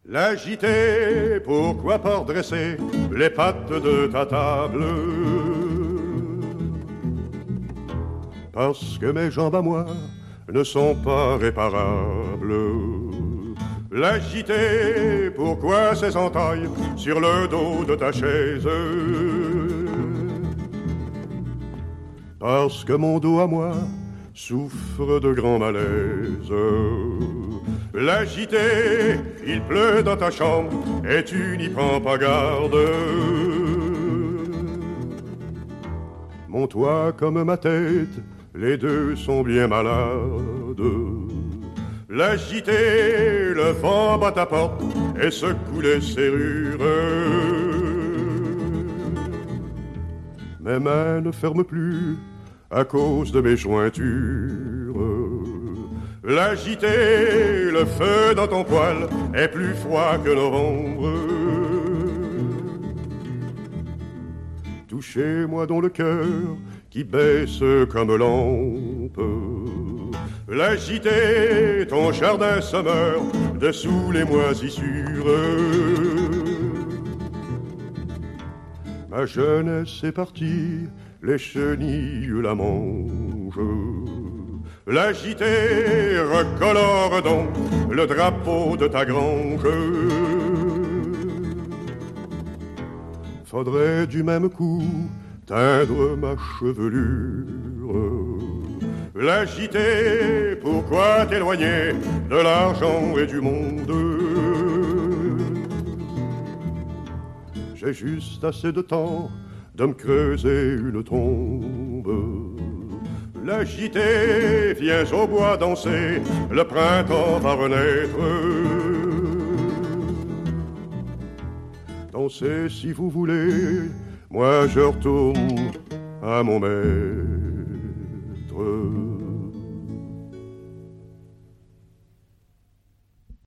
L'agiter, pourquoi pas redresser les pattes de ta table? Parce que mes jambes à moi ne sont pas réparables. L'agiter, pourquoi ces entailles sur le dos de ta chaise? Parce que mon dos à moi souffre de grands malaises. L'agiter, il pleut dans ta chambre et tu n'y prends pas garde. Mon toit comme ma tête, les deux sont bien malades. L'agiter, le vent bat ta porte et secoue les serrures. Mes mains ne ferment plus à cause de mes jointures. L'agiter, le feu dans ton poil est plus froid que novembre. Touchez-moi dans le cœur qui baisse comme lampe. L'agiter, ton jardin se meurt dessous les moisissures. Ma jeunesse est partie, les chenilles la mangent. L'agiter, recolore donc le drapeau de ta grange. Faudrait du même coup teindre ma chevelure. L'agiter, pourquoi t'éloigner de l'argent et du monde? J'ai juste assez de temps de me creuser une tombe. L'agiter, viens au bois danser, le printemps va renaître. Dansez si vous voulez, moi je retourne à mon maître.